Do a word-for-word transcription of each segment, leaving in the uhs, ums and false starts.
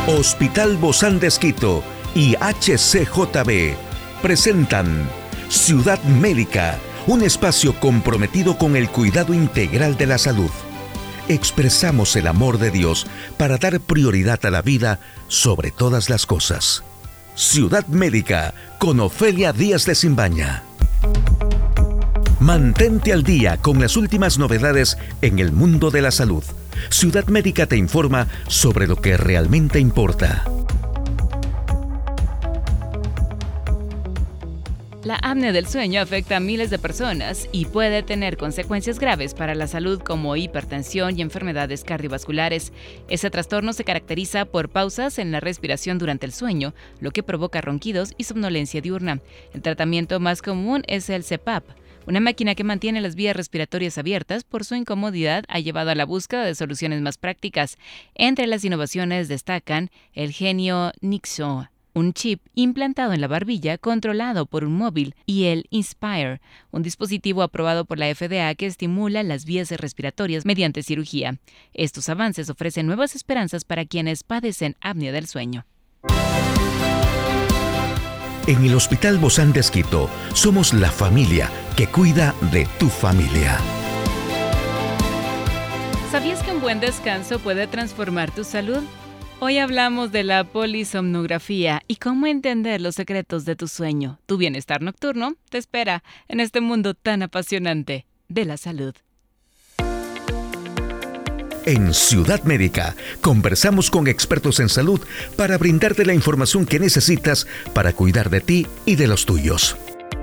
Hospital Bozán de Esquito y H C J B presentan Ciudad Médica, un espacio comprometido con el cuidado integral de la salud. Expresamos el amor de Dios para dar prioridad a la vida sobre todas las cosas. Ciudad Médica con Ofelia Díaz de Simbaña. Mantente al día con las últimas novedades en el mundo de la salud. Ciudad Médica te informa sobre lo que realmente importa. La apnea del sueño afecta a miles de personas y puede tener consecuencias graves para la salud como hipertensión y enfermedades cardiovasculares. Ese trastorno se caracteriza por pausas en la respiración durante el sueño, lo que provoca ronquidos y somnolencia diurna. El tratamiento más común es el C PAP. Una máquina que mantiene las vías respiratorias abiertas por su incomodidad ha llevado a la búsqueda de soluciones más prácticas. Entre las innovaciones destacan el Genio Nixo, un chip implantado en la barbilla controlado por un móvil, y el Inspire, un dispositivo aprobado por la F D A que estimula las vías respiratorias mediante cirugía. Estos avances ofrecen nuevas esperanzas para quienes padecen apnea del sueño. En el Hospital Bozán de Esquito somos la familia que cuida de tu familia. ¿Sabías que un buen descanso puede transformar tu salud? Hoy hablamos de la polisomnografía y cómo entender los secretos de tu sueño. Tu bienestar nocturno te espera en este mundo tan apasionante de la salud. En Ciudad Médica conversamos con expertos en salud para brindarte la información que necesitas para cuidar de ti y de los tuyos.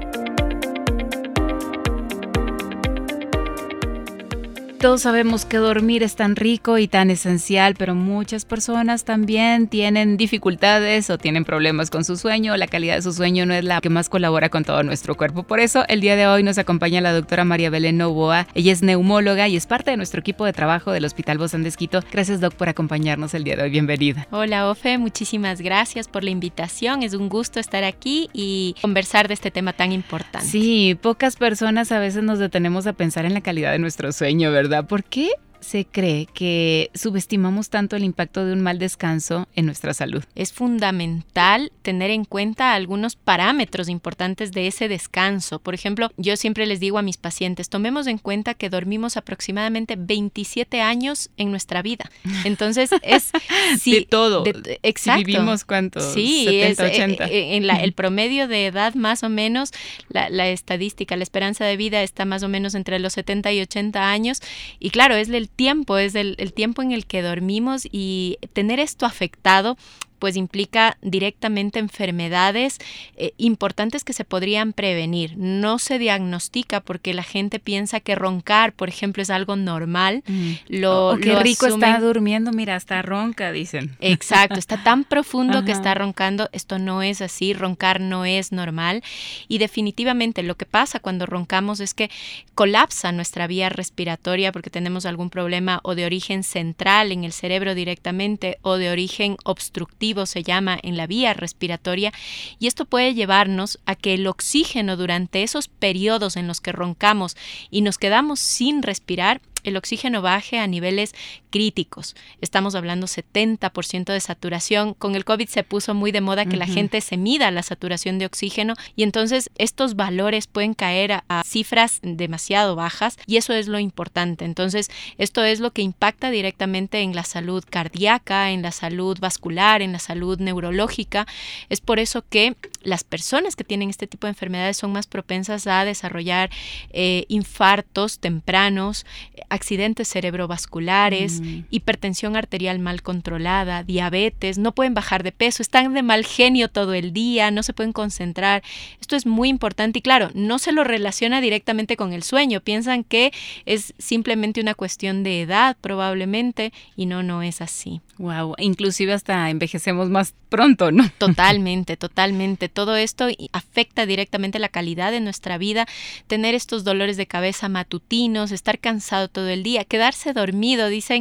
Todos sabemos que dormir es tan rico y tan esencial, pero muchas personas también tienen dificultades o tienen problemas con su sueño. La calidad de su sueño no es la que más colabora con todo nuestro cuerpo. Por eso, el día de hoy nos acompaña la doctora María Belén Novoa. Ella es neumóloga y es parte de nuestro equipo de trabajo del Hospital Bozán de Esquito. Gracias, Doc, por acompañarnos el día de hoy. Bienvenida. Hola, Ofe. Muchísimas gracias por la invitación. Es un gusto estar aquí y conversar de este tema tan importante. Sí, pocas personas a veces nos detenemos a pensar en la calidad de nuestro sueño, ¿verdad? ¿Por qué se cree que subestimamos tanto el impacto de un mal descanso en nuestra salud? Es fundamental tener en cuenta algunos parámetros importantes de ese descanso. Por ejemplo, yo siempre les digo a mis pacientes, tomemos en cuenta que dormimos aproximadamente veintisiete años en nuestra vida. Entonces, es... sí, de todo. De, exacto. Si vivimos, ¿cuánto? Sí, setenta, es, ochenta. Eh, en la, el promedio de edad, más o menos, la, la estadística, la esperanza de vida está más o menos entre los setenta y ochenta años. Y claro, es el tiempo, es el, el tiempo en el que dormimos, y tener esto afectado pues implica directamente enfermedades eh, importantes que se podrían prevenir. No se diagnostica porque la gente piensa que roncar, por ejemplo, es algo normal. Mm. Lo, oh, qué lo rico asumen. Está durmiendo, mira, hasta ronca, dicen. Exacto, está tan profundo Ajá. que está roncando. Esto no es así, roncar no es normal. Y definitivamente lo que pasa cuando roncamos es que colapsa nuestra vía respiratoria porque tenemos algún problema o de origen central en el cerebro directamente o de origen obstructivo, se llama, en la vía respiratoria, y esto puede llevarnos a que el oxígeno durante esos periodos en los que roncamos y nos quedamos sin respirar, el oxígeno baje a niveles críticos. Estamos hablando setenta por ciento de saturación. Con el COVID se puso muy de moda que uh-huh. la gente se mida la saturación de oxígeno, y entonces estos valores pueden caer a, a cifras demasiado bajas, y eso es lo importante. Entonces, esto es lo que impacta directamente en la salud cardíaca, en la salud vascular, en la salud neurológica. Es por eso que las personas que tienen este tipo de enfermedades son más propensas a desarrollar eh, infartos tempranos, accidentes cerebrovasculares, mm. hipertensión arterial mal controlada, diabetes, no pueden bajar de peso, están de mal genio todo el día, no se pueden concentrar. Esto es muy importante y claro, no se lo relaciona directamente con el sueño, piensan que es simplemente una cuestión de edad probablemente, y no, no es así. Wow, inclusive hasta envejecemos más pronto, ¿no? Totalmente, totalmente. Todo esto afecta directamente la calidad de nuestra vida. Tener estos dolores de cabeza matutinos, estar cansado todo el día, quedarse dormido. Dicen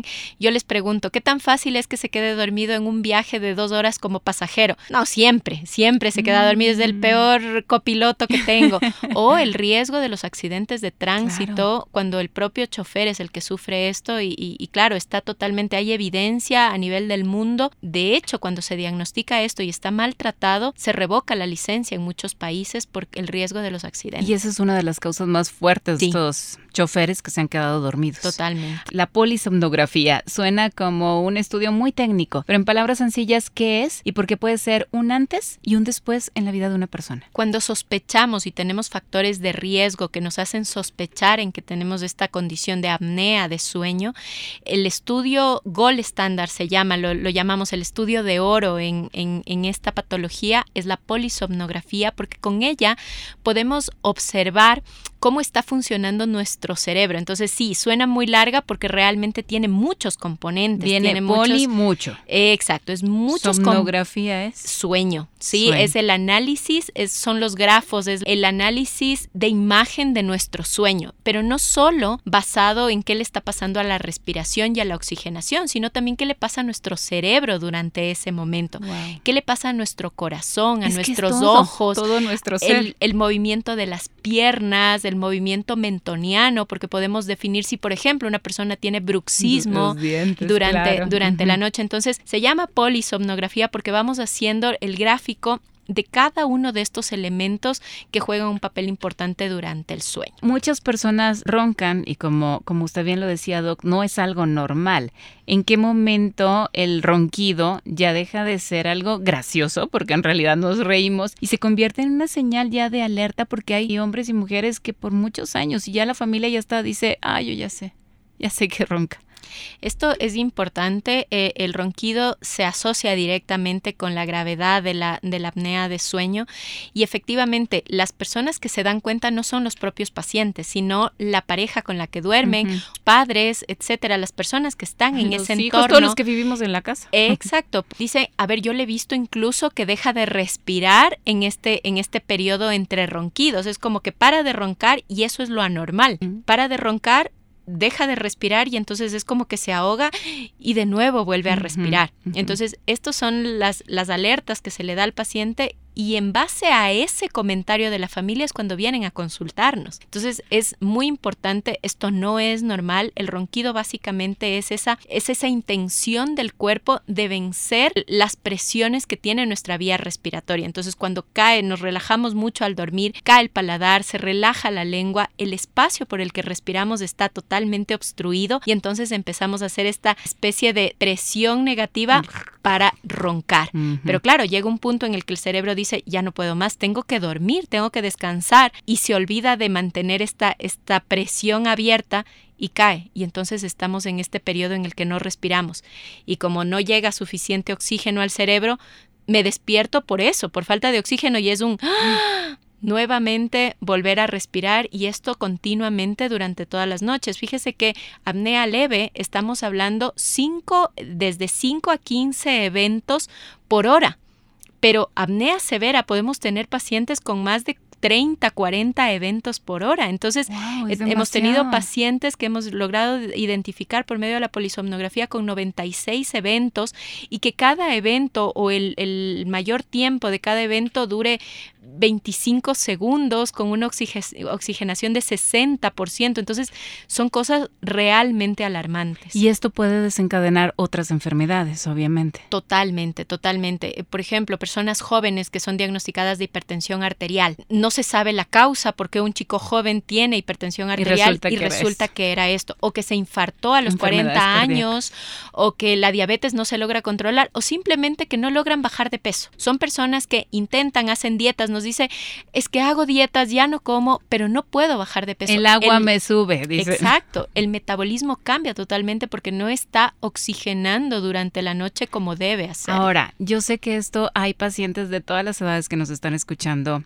yo les pregunto, ¿qué tan fácil es que se quede dormido en un viaje de dos horas como pasajero? No, siempre, siempre se queda dormido, es el peor copiloto que tengo. O el riesgo de los accidentes de tránsito, claro, cuando el propio chofer es el que sufre esto y, y, y claro, está totalmente, hay evidencia a nivel del mundo. De hecho, cuando se diagnostica esto y está maltratado, se revoca la licencia en muchos países por el riesgo de los accidentes. Y esa es una de las causas más fuertes, sí, de estos choferes que se han quedado dormidos. Totalmente. La polisomnografía suena como un estudio muy técnico, pero en palabras sencillas, ¿qué es? Y por qué puede ser un antes y un después en la vida de una persona. Cuando sospechamos y tenemos factores de riesgo que nos hacen sospechar en que tenemos esta condición de apnea de sueño, el estudio Gold Standard se llama, lo, lo llamamos el estudio de oro en, en, en esta patología, es la polisomnografía, porque con ella podemos observar cómo está funcionando nuestro cerebro. Entonces sí, suena muy larga porque realmente tiene muchos componentes. Viene tiene poli muchos, mucho. Eh, exacto, es muchos. Somnografía es sueño. Sí, sueño. Es el análisis, es, son los grafos, es el análisis de imagen de nuestro sueño, pero no solo basado en qué le está pasando a la respiración y a la oxigenación, sino también qué le pasa a nuestro cerebro durante ese momento, wow, qué le pasa a nuestro corazón, a es nuestros que es todo, ojos, todo nuestro ser. El, el movimiento de las piernas, el movimiento mentoniano, porque podemos definir si, por ejemplo, una persona tiene bruxismo dientes, durante, claro, durante uh-huh, la noche. Entonces, se llama polisomnografía porque vamos haciendo el gráfico de cada uno de estos elementos que juegan un papel importante durante el sueño. Muchas personas roncan y como, como usted bien lo decía, Doc, no es algo normal. ¿En qué momento el ronquido ya deja de ser algo gracioso, porque en realidad nos reímos, y se convierte en una señal ya de alerta, porque hay hombres y mujeres que por muchos años y ya la familia ya está, dice, ah, yo ya sé, ya sé que ronca? Esto es importante, eh, el ronquido se asocia directamente con la gravedad de la, de la apnea de sueño y efectivamente las personas que se dan cuenta no son los propios pacientes, sino la pareja con la que duermen, uh-huh, padres, etcétera, las personas que están en los ese hijos, entorno. Todos los que vivimos en la casa. Eh, exacto. Dice, a ver, yo le he visto incluso que deja de respirar en este, en este periodo entre ronquidos, es como que para de roncar y eso es lo anormal, uh-huh, para de roncar, deja de respirar y entonces es como que se ahoga y de nuevo vuelve a respirar. Uh-huh, uh-huh. Entonces, estas son las, las alertas que se le da al paciente y en base a ese comentario de la familia es cuando vienen a consultarnos. Entonces, es muy importante, esto no es normal, el ronquido básicamente es esa, es esa intención del cuerpo de vencer las presiones que tiene nuestra vía respiratoria. Entonces, cuando cae, nos relajamos mucho al dormir, cae el paladar, se relaja la lengua, el espacio por el que respiramos está totalmente obstruido y entonces empezamos a hacer esta especie de presión negativa para roncar. Uh-huh. Pero claro, llega un punto en el que el cerebro dice, ya no puedo más, tengo que dormir, tengo que descansar y se olvida de mantener esta, esta presión abierta y cae. Y entonces estamos en este periodo en el que no respiramos. Y como no llega suficiente oxígeno al cerebro, me despierto por eso, por falta de oxígeno y es un... ¡ah! Nuevamente volver a respirar y esto continuamente durante todas las noches. Fíjese que apnea leve estamos hablando cinco, desde cinco a quince eventos por hora, pero apnea severa podemos tener pacientes con más de treinta, cuarenta eventos por hora. Entonces, wow, es hemos tenido pacientes que hemos logrado identificar por medio de la polisomnografía con noventa y seis eventos y que cada evento o el, el mayor tiempo de cada evento dure veinticinco segundos con una oxigenación de sesenta por ciento. Entonces, son cosas realmente alarmantes. Y esto puede desencadenar otras enfermedades, obviamente. Totalmente, totalmente. Por ejemplo, personas jóvenes que son diagnosticadas de hipertensión arterial. No se sabe la causa por qué un chico joven tiene hipertensión arterial y resulta, y que, resulta era que era esto. O que se infartó a los cuarenta años, o que la diabetes no se logra controlar, o simplemente que no logran bajar de peso. Son personas que intentan, hacen dietas, nos dice, es que hago dietas, ya no como, pero no puedo bajar de peso. El agua el, me sube, dice. Exacto, el metabolismo cambia totalmente porque no está oxigenando durante la noche como debe hacer. Ahora, yo sé que esto hay pacientes de todas las edades que nos están escuchando.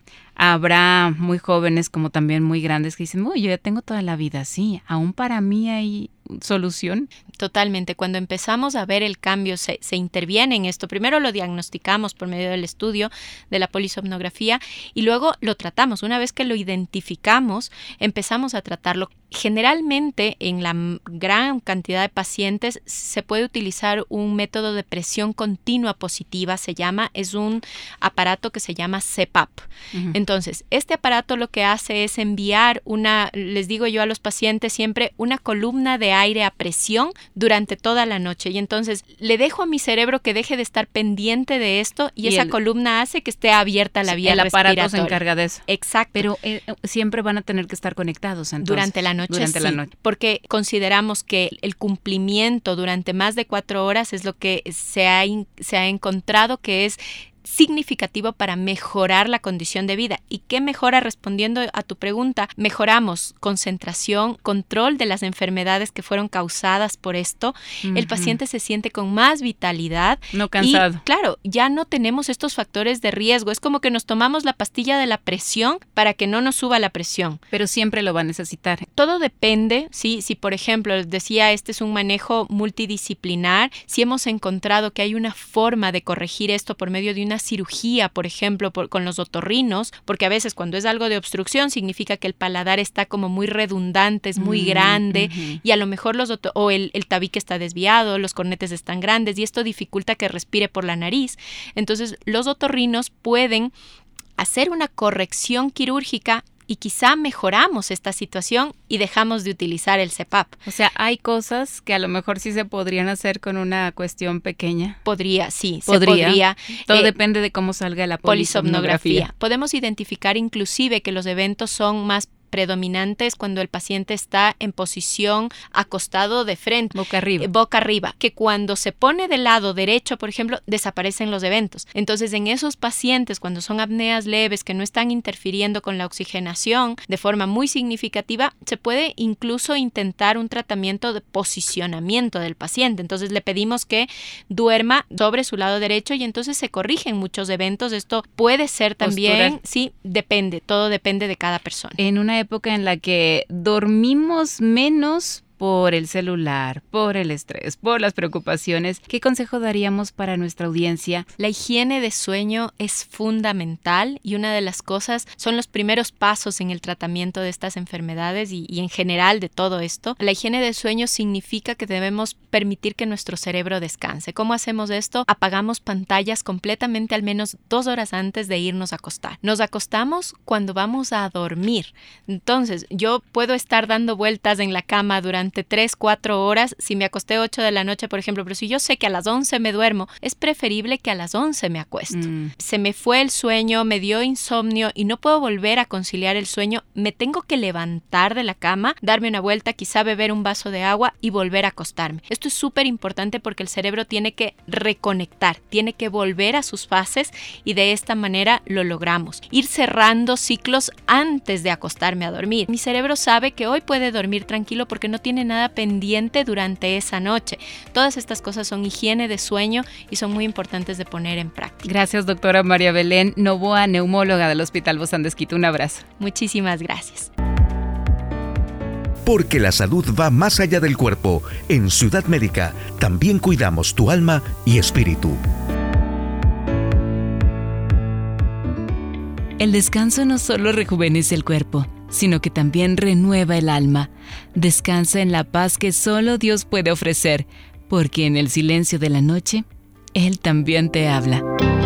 Habrá muy jóvenes como también muy grandes que dicen, uy, yo ya tengo toda la vida así, ¿aún para mí hay solución? Totalmente. Cuando empezamos a ver el cambio, se, se interviene en esto. Primero lo diagnosticamos por medio del estudio de la polisomnografía y luego lo tratamos. Una vez que lo identificamos, empezamos a tratarlo. Generalmente, en la gran cantidad de pacientes, se puede utilizar un método de presión continua positiva, se llama, es un aparato que se llama C PAP. Uh-huh. Entonces, este aparato lo que hace es enviar una, les digo yo a los pacientes siempre, una columna de aire a presión durante toda la noche. Y entonces, le dejo a mi cerebro que deje de estar pendiente de esto y, y esa el, columna hace que esté abierta la vía respiratoria. El aparato se encarga de eso. Exacto. Pero eh, siempre van a tener que estar conectados entonces. Durante la noche. Durante sí, la noche. Porque consideramos que el cumplimiento durante más de cuatro horas es lo que se ha, se ha encontrado que es significativo para mejorar la condición de vida. ¿Y qué mejora? Respondiendo a tu pregunta, mejoramos concentración, control de las enfermedades que fueron causadas por esto. Uh-huh. El paciente se siente con más vitalidad. No cansado. Y, claro, ya no tenemos estos factores de riesgo. Es como que nos tomamos la pastilla de la presión para que no nos suba la presión. Pero siempre lo va a necesitar. Todo depende, ¿sí? Si por ejemplo, les decía, este es un manejo multidisciplinar, si hemos encontrado que hay una forma de corregir esto por medio de una cirugía, por ejemplo, por, con los otorrinos, porque a veces cuando es algo de obstrucción significa que el paladar está como muy redundante, es muy mm, grande uh-huh. y a lo mejor los otor- o el, el tabique está desviado, los cornetes están grandes y esto dificulta que respire por la nariz. Entonces, los otorrinos pueden hacer una corrección quirúrgica y quizá mejoramos esta situación y dejamos de utilizar el C PAP. O sea, hay cosas que a lo mejor sí se podrían hacer con una cuestión pequeña. Podría, sí, podría. se podría. Todo eh, depende de cómo salga la polisomnografía. polisomnografía. Podemos identificar inclusive que los eventos son más predominantes cuando el paciente está en posición acostado de frente. Boca arriba. Eh, boca arriba. Que cuando se pone del lado derecho, por ejemplo, desaparecen los eventos. Entonces, en esos pacientes, cuando son apneas leves que no están interfiriendo con la oxigenación de forma muy significativa, se puede incluso intentar un tratamiento de posicionamiento del paciente. Entonces, le pedimos que duerma sobre su lado derecho y entonces se corrigen muchos eventos. Esto puede ser también, Postural. sí, depende, todo depende de cada persona. En una época en la que dormimos menos por el celular, por el estrés, por las preocupaciones, ¿qué consejo daríamos para nuestra audiencia? La higiene de sueño es fundamental y una de las cosas son los primeros pasos en el tratamiento de estas enfermedades y, y en general de todo esto. La higiene de sueño significa que debemos permitir que nuestro cerebro descanse. ¿Cómo hacemos esto? Apagamos pantallas completamente al menos dos horas antes de irnos a acostar. Nos acostamos cuando vamos a dormir. Entonces, yo puedo estar dando vueltas en la cama durante tres, cuatro horas, si me acosté ocho de la noche, por ejemplo, pero si yo sé que a las once me duermo, es preferible que a las once me acuesto. Mm. Se me fue el sueño, me dio insomnio y no puedo volver a conciliar el sueño, me tengo que levantar de la cama, darme una vuelta, quizá beber un vaso de agua y volver a acostarme. Esto es súper importante porque el cerebro tiene que reconectar, tiene que volver a sus fases y de esta manera lo logramos. Ir cerrando ciclos antes de acostarme a dormir. Mi cerebro sabe que hoy puede dormir tranquilo porque no tiene nada pendiente durante esa noche. Todas estas cosas son higiene de sueño y son muy importantes de poner en práctica. Gracias, doctora María Belén Novoa, neumóloga del Hospital Bozán de Esquito. Un abrazo. Muchísimas gracias. Porque la salud va más allá del cuerpo. En Ciudad Médica también cuidamos tu alma y espíritu. El descanso no solo rejuvenece el cuerpo, sino que también renueva el alma. Descansa en la paz que solo Dios puede ofrecer, porque en el silencio de la noche, Él también te habla.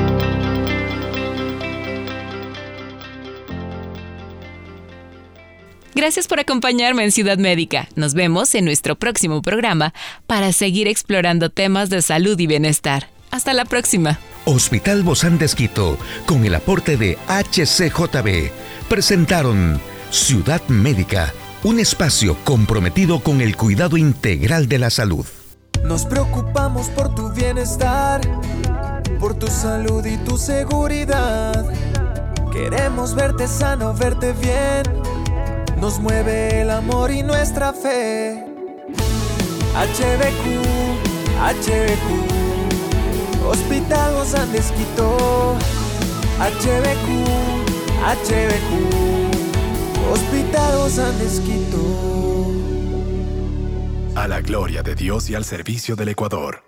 Gracias por acompañarme en Ciudad Médica. Nos vemos en nuestro próximo programa para seguir explorando temas de salud y bienestar. Hasta la próxima. Hospital Bozán de Esquito, con el aporte de H C J B, presentaron Ciudad Médica, un espacio comprometido con el cuidado integral de la salud. Nos preocupamos por tu bienestar, por tu salud y tu seguridad. Queremos verte sano, verte bien. Nos mueve el amor y nuestra fe. H B Q, H B Q, Hospital Bozán de Esquito. H B Q, H B Q, Hospital Bozán de Esquito. a la gloria de Dios y al servicio del Ecuador.